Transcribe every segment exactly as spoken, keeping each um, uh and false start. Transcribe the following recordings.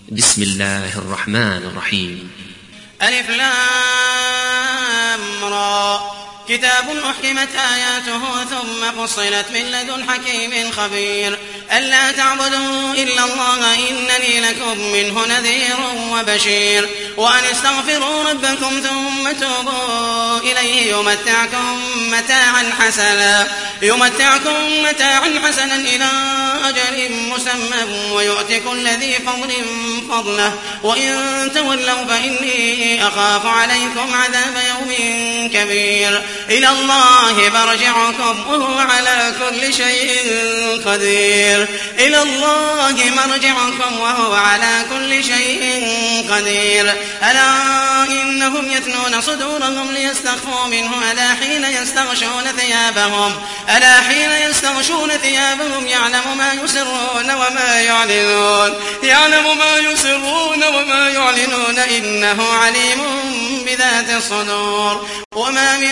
بسم الله الرحمن الرحيم. ألف لام را كتاب أحكمت آياته ثم فصلت من لدن حكيم خبير ألا تعبدوا إلا الله إنني لكم منه نذير وبشير وأن استغفروا ربكم ثم توبوا إليه يمتعكم متاعا حسنا يمتعكم متاعا حسنا إلى أجل مسمى ويؤتي كل ذي فضل فضله وإن تولوا فإني أخاف عليكم عذاب يوم كبير إلى الله مرجعكم وهو على كل شيء قدير إلى الله مرجعكم وهو على كل شيء قدير ألا إنهم يثنون صدورهم ليستخفوا منه ألا حين يستغشون ثيابهم ألا حين يستغشون ثيابهم يعلم ما يسرون وما يعلنون يعلم ما يسرون وما يعلنون إنه عليم بذات الصدور وما من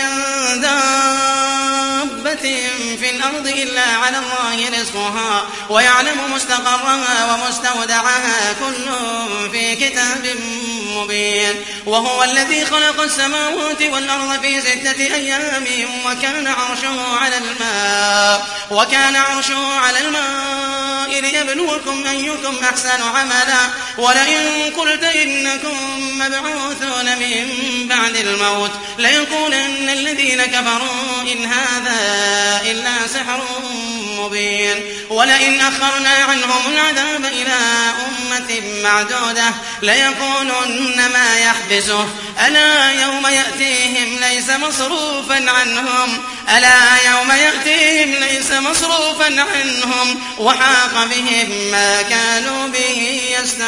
دابة في الأرض إلا على الله رزقها ويعلم مستقرها ومستودعها كل في كتاب مبين وهو الذي خلق السماوات والأرض في ستة أيام وكان عرشه على الماء وكان عرشه على الماء ليبلوكم أيكم أحسن عملا ولئن قلت إنكم مبعوثون من بعد الموت ليقولن الذين كفروا إن هذا إلا سحر مبين ولئن أخرنا عنهم العذاب إلى أمة معدودة ليقولن ما يحبسه ألا يوم يأتيهم ليس مصروفا عنهم ألا يوم يأتيهم ليس مصروفا عنهم وحاق بهم ما كانوا به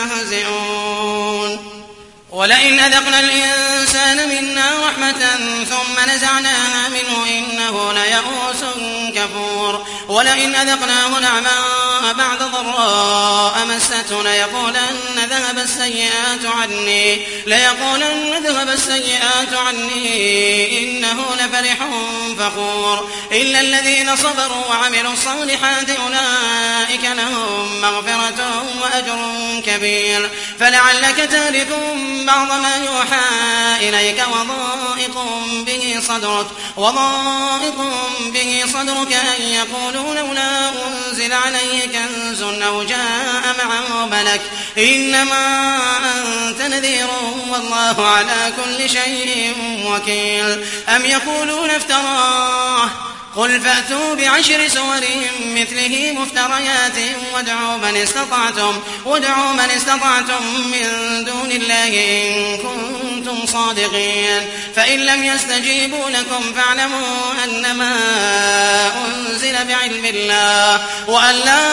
يستهزئون ولئن أذقنا الإنسان منا رحمة ثم نزعناها منه إنه ليئوس كفور ولئن أذقناه نعماء بعد ضراء مسته ليقولن ذهب السيئات عني ليقولن ذهب السيئات عني إنه لفرح فخور إلا الذين صبروا وعملوا الصالحات أولئك لهم مغفرة وأجر كبير فلعلك تارك بعض ما يوحى إليك وضائق به صدرك وضائق به صدرك أن يقولوا لولا أنزل عليه كنز أو جاء معه ملك إنما أنت نذير والله على كل شيء وكيل أم يقولون افتراه قل فأتوا بعشر سور مثله مفتريات وادعوا من استطعتم وادعوا من استطعتم من دون الله إن كنتم صادقين فإن لم يستجيبوا لكم فاعلموا أنما أنزل بعلم الله وأن لا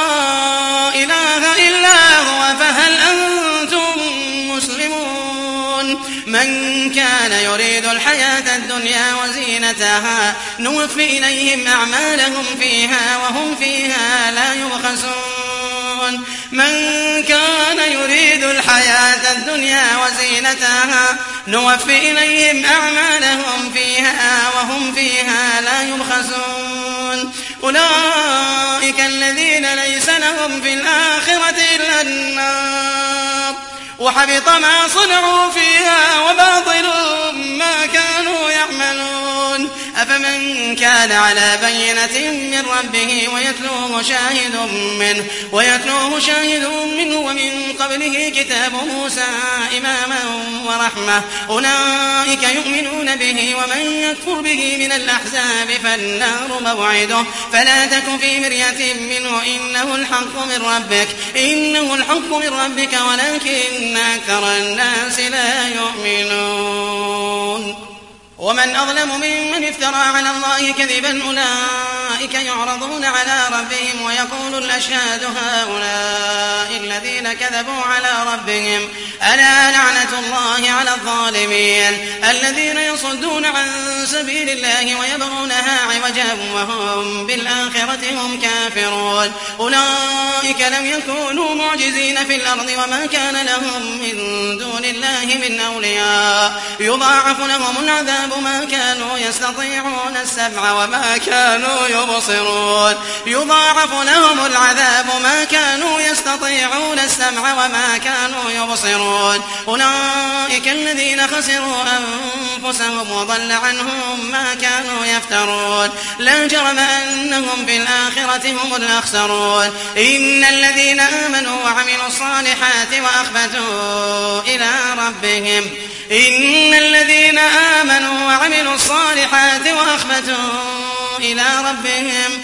إله إلا هو فهل أنتم مسلمون من كان يريد الحياة الدنيا وزينتها نوفي إليهم أعمالهم فيها وهم فيها لا يبخسون من كان يريد الحياة الدنيا وزينتها نوفي إليهم أعمالهم فيها وهم فيها لا يبخسون أولئك الذين ليس لهم في الآخرة إلا النار وحبط ما صنعوا فيها وباطل ما كانوا يعملون أفمن كان على بينة من ربه ويتلوه شاهد منه ويتلوه شاهد منه ومن قبله كتاب موسى إماما ورحمة أولئك يؤمنون به ومن يكفر به من الأحزاب فالنار موعده فلا تك في مرية منه إنه الحق من ربك إنه الحق من ربك ولكن أكثر الناس لا يؤمنون ومن أظلم ممن افترى على الله كذبا أولئك يعرضون على ربهم ويقول الأشهاد هؤلاء الذين كذبوا على ربهم ألا لعنة الله على الظالمين الذين يصدون عن سبيل الله ويبغونها عوجا وهم بالآخرة هم كافرون أولئك لم يكونوا معجزين في الأرض وما كان لهم من دون الله من أولياء يضاعف لهم العذاب ما كانوا يستطيعون السمع وما كانوا يبصرون يضاعف لهم العذاب ما كانوا يستطيعون السمع وما كانوا يبصرون أولئك الذين خسروا أنفسهم وضل عنهم ما كانوا يفترون لا جرم أنهم في الآخرة هم الأخسرون إن الذين آمنوا وعملوا الصالحات وأخبتوا إلى ربهم إن الذين آمنوا وعملوا الصالحات وأخبتوا إلى ربهم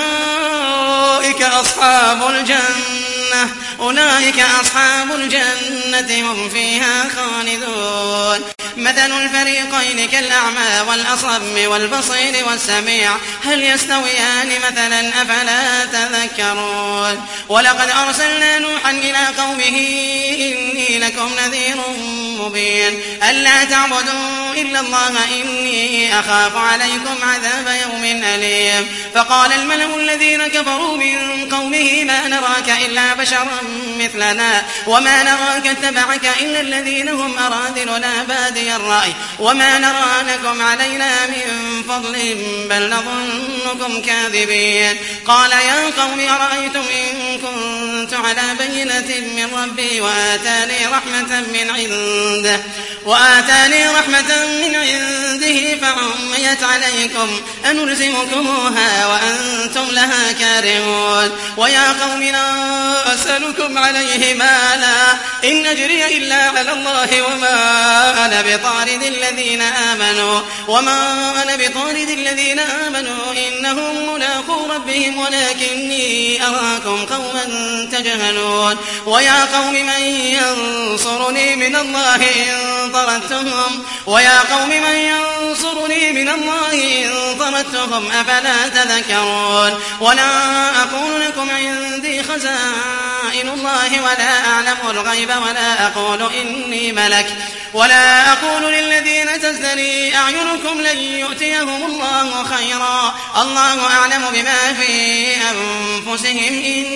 أولئك أصحاب الجنة أولئك أصحاب الجنة هم فيها خالدون مثل الفريقين كالأعمى والأصم والبصير والسميع هل يستويان مثلا أفلا تذكرون ولقد أرسلنا نوحا إلى قومه إني لكم نذير مبين ألا تعبدوا إلا الله إني أخاف عليكم عذاب يوم أليم فقال الملأ الذين كفروا من قومه ما نراك إلا بشرا مثلنا وما نراك اتبعك إلا الذين هم أراذلنا بادي الرأي وما نرى لكم علينا من فضل بل نظنكم كاذبين قال يا قوم أرأيتم إن كنت على بينة من ربي وآتاني رحمة من عنده وآتاني رحمة من عنده فعميت عليكم أنلزمكموها وأنتم لها كارهون ويا قوم لا أسألكم عليه مالا إن أجري إلا على الله وما أنا بطارد الذين آمنوا وما أنا بطارد الذين آمنوا إنهم ملاقو ربهم ولكني أراكم قوما تجهلون ويا قوم من ينصرني من الله إن طردتهم ويا قوم من ينصرني من الله إن طردتهم أفلا تذكرون ولا أقول لكم عندي خزائن الله ولا أعلم الغيب ولا أقول إني ملك ولا أقول للذين تزدري أعينكم لن يؤتيهم الله خيرا الله أعلم بما في أنفسهم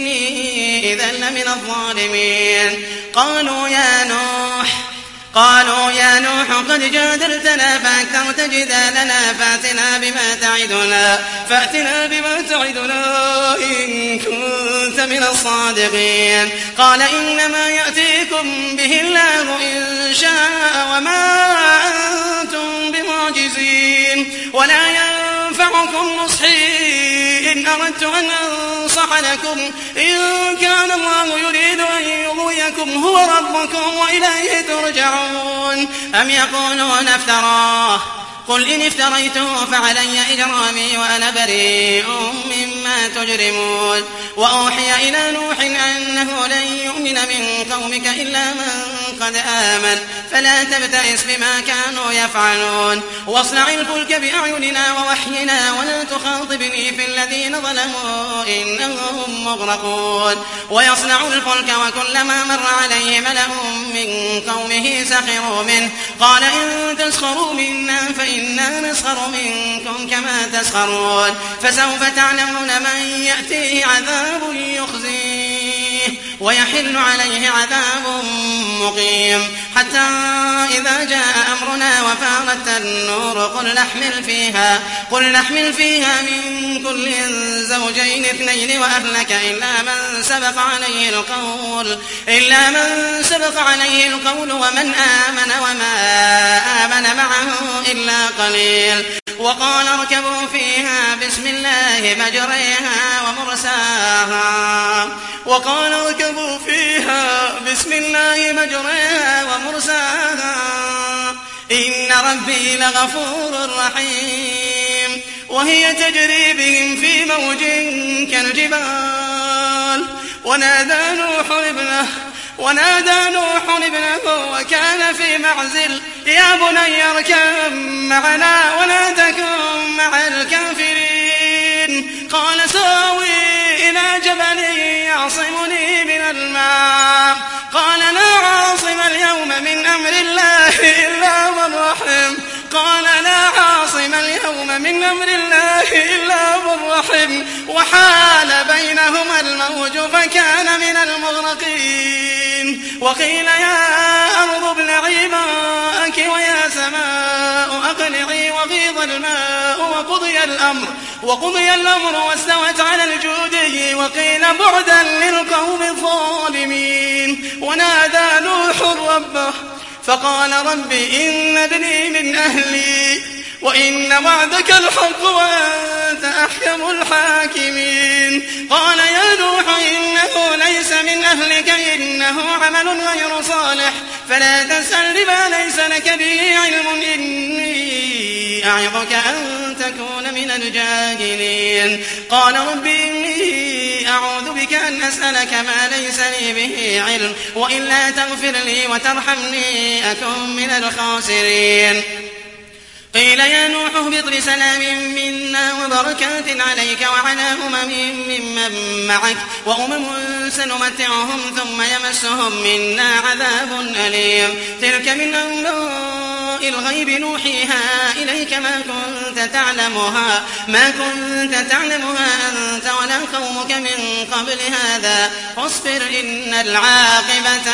إني إذا لمن الظالمين قالوا يا نوح قالوا يا نوح قد جادلتنا فأكثرت جدالنا فأتنا بما تعدنا فأتنا بما تعدنا إن كنت من الصادقين قال إنما يأتيكم به الله إن شاء وما أنتم بمعجزين ولا ينفعكم نصحي إن أردت أن أنصح لكم إن كان الله يريد أن يغويكم هو ربكم وإليه ترجعون أم يقولون افتراه قل إن افتريته فعلي إجرامي وأنا بريء مما تجرمون وأوحي إلى نوح أنه لن يؤمن من قومك إلا من قد آمن فلا تبتئس بما كانوا يفعلون واصنع الفلك بأعيننا ووحينا ولا تخاطبني في الذين ظلموا إنهم مغرقون ويصنع الفلك وكلما مر عليه ملأ من قومه سخروا منه قال إن تسخروا منا فإنا نسخر منكم كما تسخرون فسوف تعلمون من يأتيه عذاب يخزيه ويحل عليه عذاب مقيم حتى إذا جاء أمرنا وفارت النور قل نحمل فيها قل نحمل فيها من كل زوجين اثنين وأهلك إلا من سبق عليه القول إلا من سبق عليه القول ومن آمن وما آمن معه إلا قليل وقال اركبوا فيها بسم الله مجريها ومرساها وقال اركبوا فيها بسم الله مجريها ومرساها إن ربي لغفور رحيم وهي تجري بهم في موج كالجبال ونادى نوح ابنه ونادى نوح ابنه وكان في معزل يا بني اركب معنا ولا تكن مع الكافرين قال ساوي إلى جبل يعصمني من الماء قال لا عاصم اليوم يعلمون من أمر الله إلا من رحم وحال بينهما الموج فكان من المغرقين وقيل يا أرض ابلعي ماءك ويا سماء أقلعي وغيض الماء وقضي الأمر وقضي الأمر واستوت على الجودي وقيل بعدا للقوم الظالمين ونادى نوح ربه فقال رب إن ابني من أهلي وإن وعدك الحق وأنت أحكم الحاكمين قال يا نوح إنه ليس من أهلك إنه عمل غير صالح فلا تسأل بما ليس لك به علم إني أعظك أن تكون من الجاهلين قال رب إني أعوذ بك أن أسألك ما ليس لي به علم وإلا تغفر لي وترحمني أكن من الخاسرين قيل يا نوح اهبط بسلام منا وبركات عليك وعلى أمم ممن معك وأمم سنمتعهم ثم يمسهم منا عذاب أليم تلك من أنباء الغيب نوحيها إليك ما كنت تعلمها ما كنت تعلمها أنت ولا قومك من قبل هذا فاصبر إن العاقبة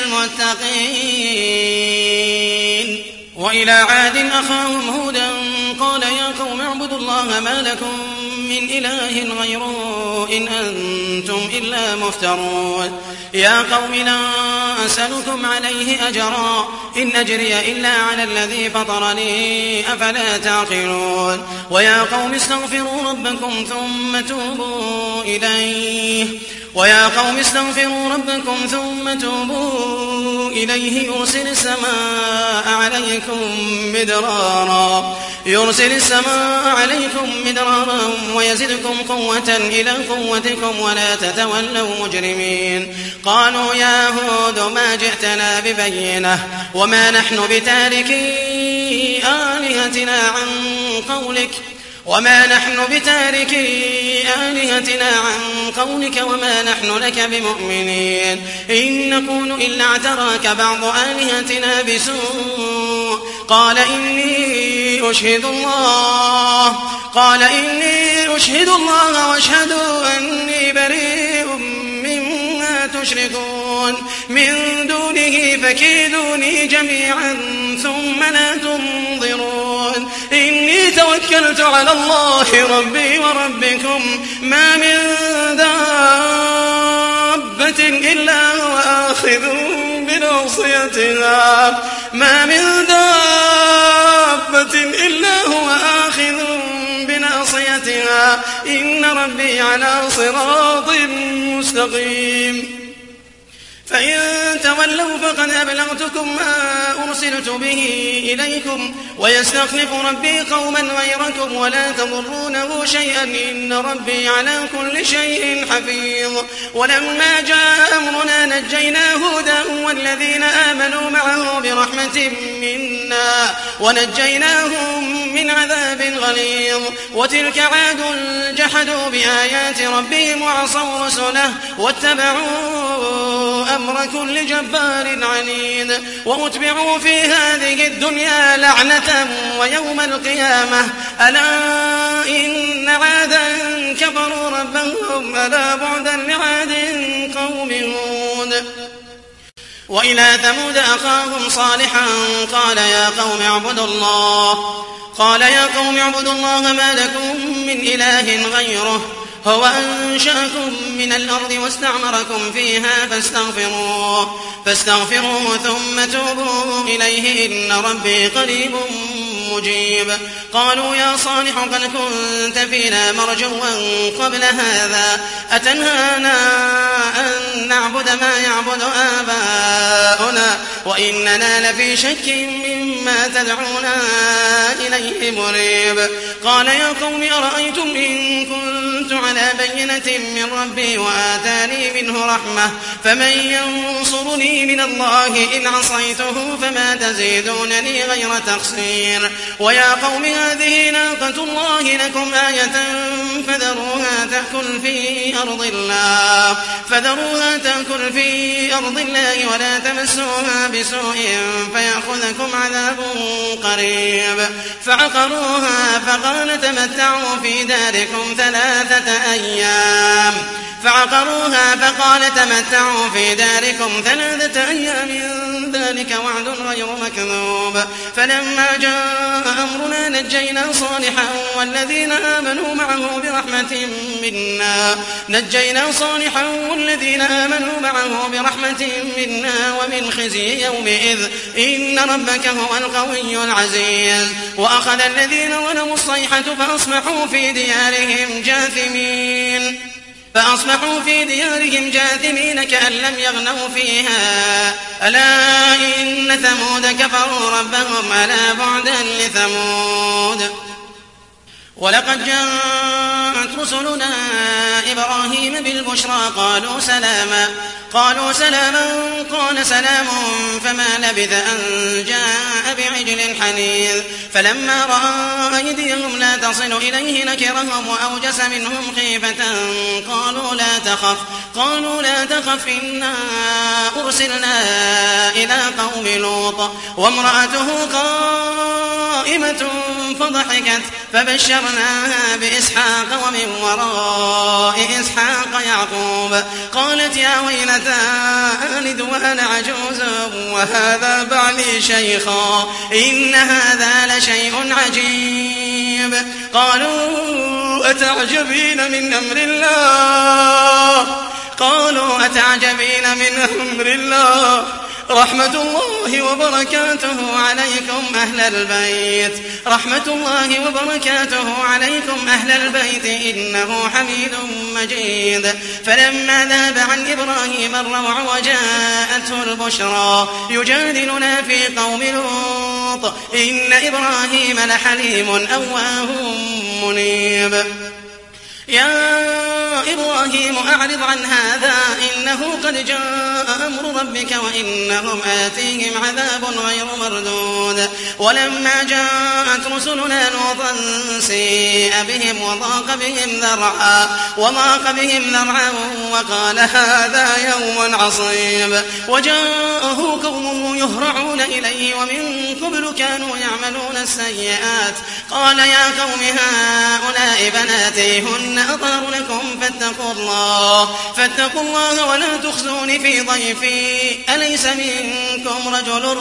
للمتقين وإلى عاد أخاهم هودا قال يا قوم اعبدوا الله ما لكم من إله غيره إن أنتم إلا مفترون يا قوم لا أسألكم عليه أجرا إن أجري إلا على الذي فطرني أفلا تعقلون ويا قوم استغفروا ربكم ثم توبوا إليه ويا قوم استغفروا ربكم ثم توبوا إليه يرسل السماء عليكم مدرارا يرسل السماء عليكم مدرارا ويزدكم قوة إلى قوتكم ولا تتولوا مجرمين قالوا يا هود ما جئتنا ببينة وما نحن بتاركي آلهتنا عن قولك وما نحن بتاركي آلهتنا عن قولك وما نحن لك بمؤمنين إن نقول إلا اعتراك بعض آلهتنا بسوء قال إني أشهد الله قال إني أشهد الله واشهدوا أني بريء مما تشركون من دونه فكيدوني جميعا ثم لا تنظرون إني توكلت على الله ربي وربكم ما من دابة إلا هو آخذ بناصيتها ما من دابة إلا هو آخذ بناصيتها إن ربي على صراط مستقيم فإن تولوا فقد أبلغتكم ما أرسلت به إليكم ويستخلف ربي قوما غيركم ولا تضرونه شيئا إن ربي على كل شيء حفيظ ولما جاء أمرنا نجينا هودا والذين آمنوا معه برحمة منا ونجيناهم من عذاب غليظ وتلك عاد جحدوا بآيات ربهم وعصوا رسله واتبعوا أمر كل جبار عنيد وأتبعوا في هذه الدنيا لعنة ويوم القيامة ألا إن عادا كفروا ربهم ألا بعدا لعاد قوم هود وإلى ثمود أخاهم صالحا قال يا قوم اعبدوا الله قال يا قوم اعبدوا الله ما لكم من إله غيره هو أنشأكم من الأرض واستعمركم فيها فاستغفروه فاستغفروه ثم توبوا إليه إن ربي قريب مجيب قالوا يا صالح قد كنت فينا مرجوا قبل هذا أتنهانا أن نعبد ما يعبد آباؤنا وإننا لفي شك مما تدعونا إليه مريب قال يا قوم أرأيتم إن كنت كنت على بينة من ربي وآتاني منه رحمة فمن ينصرني من الله إن عصيته فما تزيدونني غير تقصير ويا قوم هذه ناقة الله لكم آية فذروها تأكل في أرض الله فذروها تأكل في أرض الله ولا تمسوها بسوء فيأخذكم عذاب قريب فعقروها فقال تمتعوا في داركم ثلاثة أيام فعقروها فقال تمتعوا في داركم ثلاثة أيام ذلك وعد غير مكذوب فلما جاء أمرنا نجينا صالحا والذين آمنوا معه برحمة منا نجينا صالحا والذين آمنوا معه برحمة منا ومن خزي يومئذ إن ربك هو القوي العزيز وأخذ الذين ظلموا الصيحة فأصبحوا في ديارهم جاثمين فأصبحوا في ديارهم جاثمين كأن لم يغنوا فيها ألا إن ثمود كفروا ربهم ألا بعدا لثمود ولقد جاءت رسلنا إبراهيم بالبشرى قالوا سلاما قالوا سلاما قال سلام فما لبث أن جاء بعجل حنيذ فلما رأى أيديهم لا تصل إليه نكرهم وأوجس منهم خيفة قالوا لا تخف قالوا لا تخف إنا أرسلنا إلى قوم لوط وامرأته قائمة فضحكت فبشرناها بإسحاق ومن وراء إسحاق يعقوب قالت يا ويلتى آلد وأنا عجوز وهذا بعلي شيخا إن هذا لشيء عجيب قالوا أتعجبين من أمر الله قالوا أتعجبين من أمر الله رحمة الله وبركاته عليكم أهل البيت رحمة الله وبركاته عليكم أهل البيت إنه حميد مجيد فلما ذهب عن إبراهيم الروع وجاءته البشرى يجادلنا في قوم لوط إن إبراهيم لحليم أواه منيب يا إبراهيم أعرض عن هذا إنه قد جاء أمر ربك وإنهم آتيهم عذاب غير مردود ولما جاءت رسلنا لوطا سيء بهم وضاق بهم ذرعا وضاق بهم ذرعا وقال هذا يوم عصيب وجاءه قومه يهرعون إليه ومن قبل كانوا يعملون السيئات قال يا قوم هؤلاء بناتي هن أطهر لكم فاتقوا الله فاتقوا الله ولا تخزوني في ضيفي أليس منكم رجل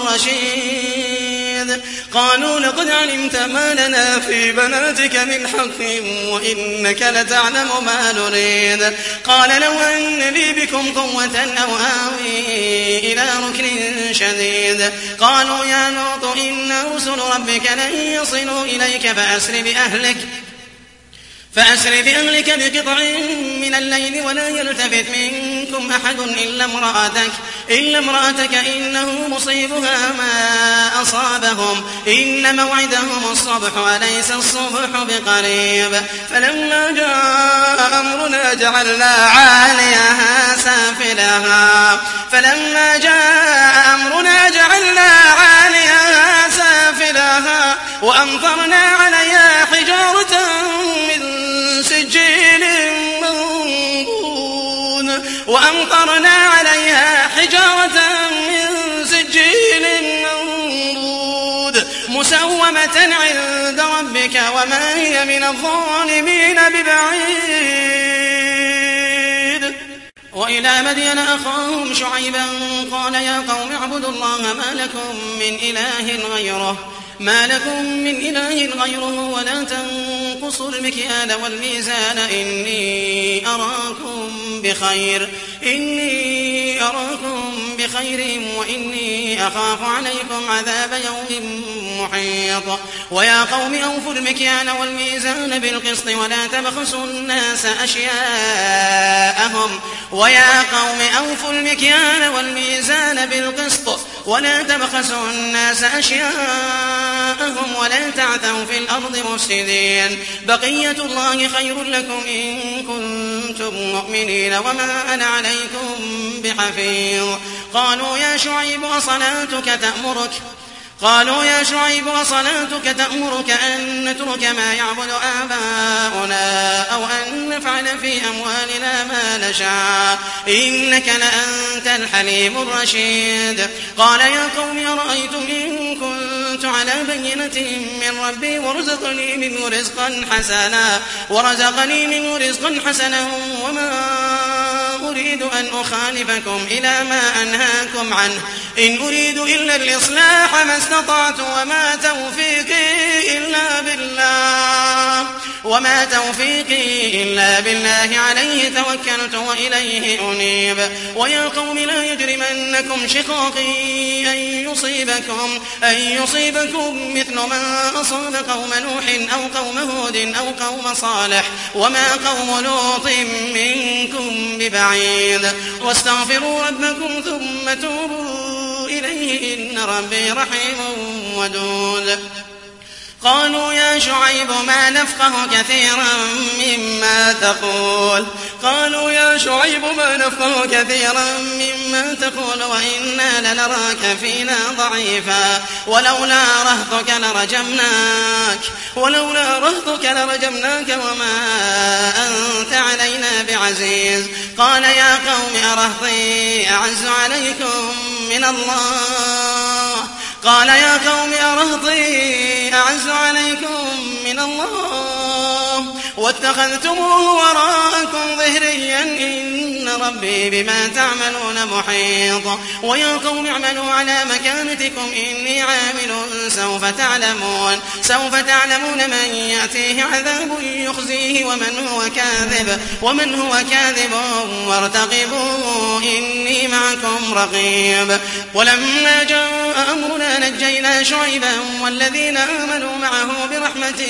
رشيد قالوا لقد علمت ما لنا في بناتك من حق وإنك لتعلم ما نريد قال لو أن لي بكم قوة أو آوي إلى ركن شديد قالوا يا لوط إن رسل ربك لن يصلوا إليك فأسر بأهلك فأسر بأهلك بقطع من الليل ولا يلتفت منكم أحد إلا امرأتك إلا امرأتك إنه مصيبها ما أصابهم إن موعدهم الصبح أليس الصبح بقريب فلما جاء أمرنا جعلنا عاليها سافلها فلما جاء أمرنا جعلنا عاليها سافلها وأمطرنا عليها حجارة من سجيل منضود وأمطرنا عليها حجارة من سجيل منضود مسومة عند ربك وما هي من الظالمين ببعيد وإلى مدين أخاهم شعيبا قال يا قوم اعبدوا الله ما لكم من إله غيره ما لكم من إله غيره ولا تنقصوا المكيال والميزان إني أراكم بخير إني أراكم بخير وإني أخاف عليكم عذاب يوم محيط ويا قوم أوفوا المكيال والميزان بالقسط ولا تبخسوا الناس أشياءهم ويا قوم أوفوا المكيال والميزان بالقسط ولا تبخسوا الناس أشياءهم ولا تعثوا في الأرض مفسدين بقية الله خير لكم إن كنتم مؤمنين وما أنا عليكم بحفيظ قالوا يا شعيب وصلاتك تأمرك قالوا يا شعيب وصلاتك تأمرك أن نترك ما يعبد آباؤنا أو أن نفعل في أموالنا ما نشاء إنك لأنت الحليم الرشيد قال يا قوم أرأيتم إن كنت على بينة من ربي ورزقني منه رزقا حسنا ورزقني منه رزقا حسنا وما أريد أن أخالفكم إلى ما أنهاكم عنه إن أريد إلا الإصلاح ما استطعت وما توفيقي إلا بالله وما توفيقي إلا بالله عليه توكلت وإليه أنيب ويا قوم لا يجرمنكم شقاقي أن يصيبكم أن يصيبكم مثل ما أصاب قوم نوح أو قوم هود أو قوم صالح وما قوم لوط منكم ببعيد واستغفروا ربكم ثم توبوا إليه إن ربي رحيم ودود قالوا يا شعيب ما نفقه كثيرا مما تقول قالوا يا شعيب ما نفقه كثيرا مما تقول وإنا لنراك فينا ضعيفا ولولا رهطك لرجمناك ولولا رهطك لرجمناك وما أنت علينا بعزيز قال يا قوم أرهطي أعز عليكم من الله قال يا قوم أرهطي أعز عليكم من الله واتخذتموه وراءكم ظهريا إن ربي بما تعملون محيط ويا قوم اعملوا على مكانتكم إني عامل سوف تعلمون سوف تعلمون من يأتيه عذاب يخزيه ومن هو كاذب ومن هو كاذب وارتقبوا إني معكم رقيب ولما جاء أمرنا نجينا شعيبا والذين آمنوا معه برحمة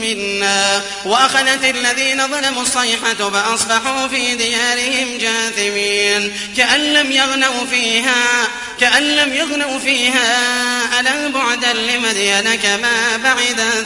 منا وأخذت الذين ظلموا الصيحة فأصبحوا في ديارهم جاثمين كأن لم يغنوا فيها كأن لم يغنوا فيها ألا بعدا لمدين كما بعدت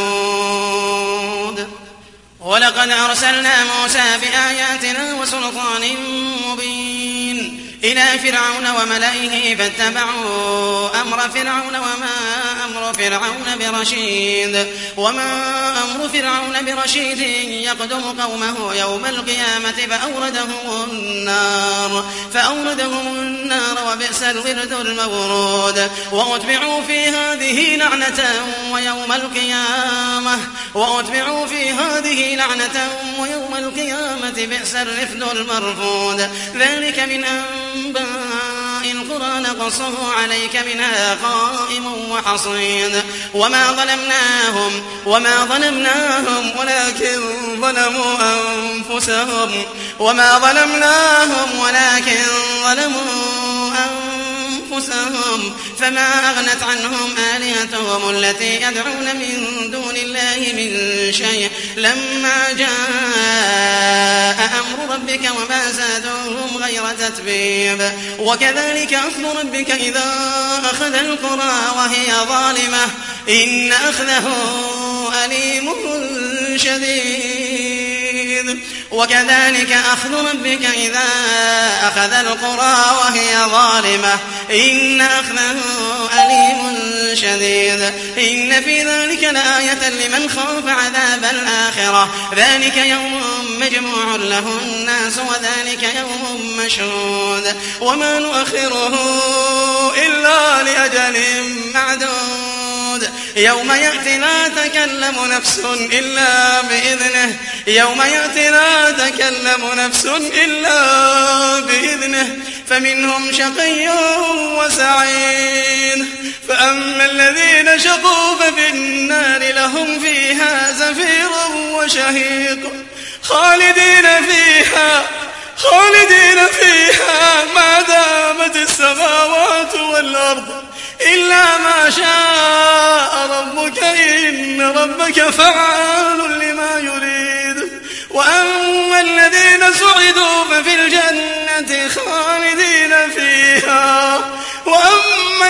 ثمود ولقد أرسلنا موسى بآياتنا وسلطان مبين إلى فرعون وملئه فاتبعوا أمر فرعون وما أمر فرعون برشيد وما أمر فرعون برشيد يقدم قومه يوم القيامة فأوردهم النار فأوردهم النار وبئس الورد المورود وأتبعوا في هذه لعنة ويوم القيامة وأتبعوا في هذه لعنة ويوم القيامة بئس الرفد المرفود ذلك من أنباء القرى نقصه عليك منها قائم وحصيد وما ظلمناهم وما ظلمناهم ولكن ظلموا أنفسهم وما ظلمناهم ولكن ظلموا أنفسهم فما أغنت عنهم آلهتهم التي يدعون من دون الله من شيء لما جاء أمر ربك وما زادوهم غير تتبيب وكذلك أخذ ربك إذا أخذ القرى وهي ظالمة إن أخذه أليم شديد وكذلك أخذ ربك إذا أخذ القرى وهي ظالمة إن أخذه أليم شديد إن في ذلك لآية لمن خاف عذاب الآخرة ذلك يوم مجموع له الناس وذلك يوم مشهود وما نؤخره إلا لأجل معدود يوم يأتي لا تكلم نفس إلا بإذنه يوم يأتي لا تكلم نفس إلا بإذنه فمنهم شقي وسعيد فأما الذين شقوا ففي النار لهم فيها زفير وشهيق خالدين فيها خالدين فيها ما دامت السماوات والأرض إلا ما شاء ربك إن ربك فعال لما يريد وأما الذين سعدوا ففي الجنة خالدين فيها وأما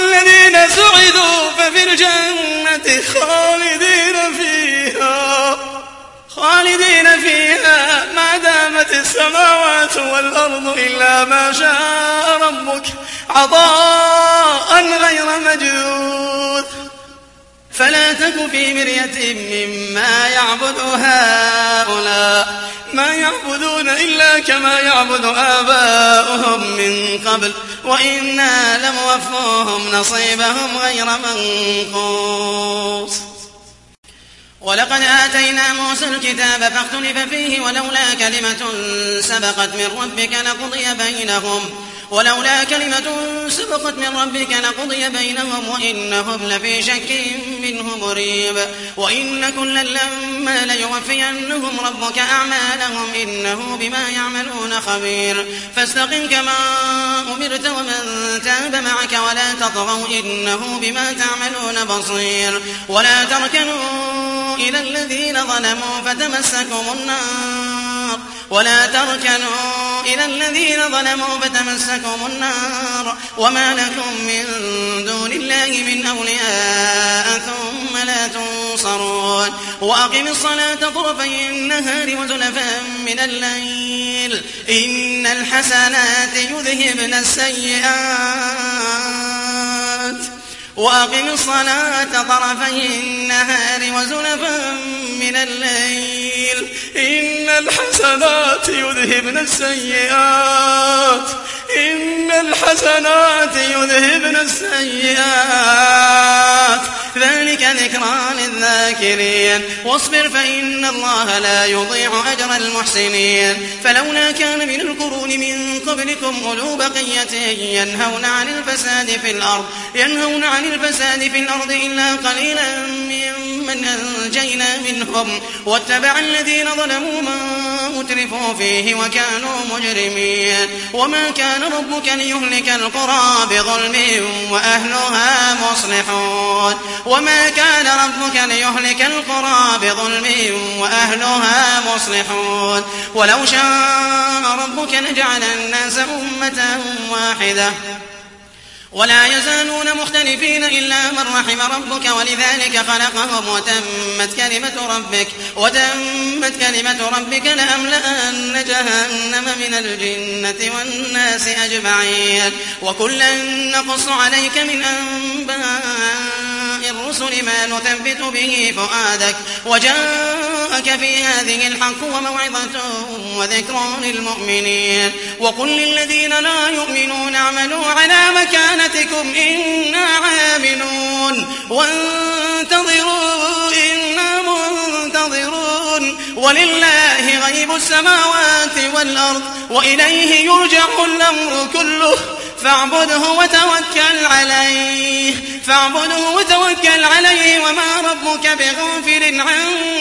خالدين فيها خالدين فيها ما دامت السماوات والأرض إلا ما شاء ربك عطاء غير مجذوذ فلا تك في مرية مما يعبد هؤلاء ما يعبدون إلا كما يعبد آباؤهم من قبل وإنا لموفوهم نصيبهم غير منقوص. ولقد آتينا موسى الكتاب فاختلف فيه ولولا كلمة سبقت من ربك لقضي بينهم ولولا كلمة سبقت من ربك لقضي بينهم وإنهم لفي شك منه مريب. وإن كلا لما ليوفينهم ربك أعمالهم إنه بما يعملون خبير. فاستقم كما أمرت ومن تاب معك ولا تطغوا إنه بما تعملون بصير. ولا تركنوا إلى الذين ظلموا فتمسكم النار ولا تركنوا إلى الذين ظلموا فتمسكم النار وما لكم من دون الله من أولياء ثم لا تنصرون. وأقم الصلاة طرفي النهار وزلفا من الليل إن الحسنات يذهبن السيئات وأقم الصلاة طرفي النهار وزلفا من الليل إن الحسنات يذهبن السيئات إن الحسنات يذهبن السيئات ذلك ذكرى للذاكرين. واصبر فإن الله لا يضيع أجر المحسنين. فلولا كان من القرون من قبلكم أولو بقية ينهون عن الفساد في الأرض ينهون عن الفساد في الأرض إلا قليلا ممن أنجينا منهم واتبع الذين ظلموا ما أترفوا فيه وكانوا مجرمين. وما كان ربك ليهلك القرى بظلم وأهلها مصلحون وما كان ربك ليهلك القرى بظلم وأهلها مصلحون. ولو شاء ربك لجعل الناس أمة واحدة ولا يزالون مختلفين إلا من رحم ربك ولذلك خلقهم وتمت كلمة ربك وتمت كلمة ربك لأملأن جهنم من الجنة والناس أجمعين. وكلا نقص عليك من أنباء الرسل ما نثبت به فؤادك وجاءك في هذه الحق وموعظة وذكر للمؤمنين. وقل للذين لا يؤمنون اعملوا على مكانتكم إنا عاملون وانتظروا إنا منتظرون ولله غيب السماوات والأرض وإليه يرجع الأمر كله فاعبده وتوكل عليه فاعبده وتوكل عليه وما ربك بغافل عنك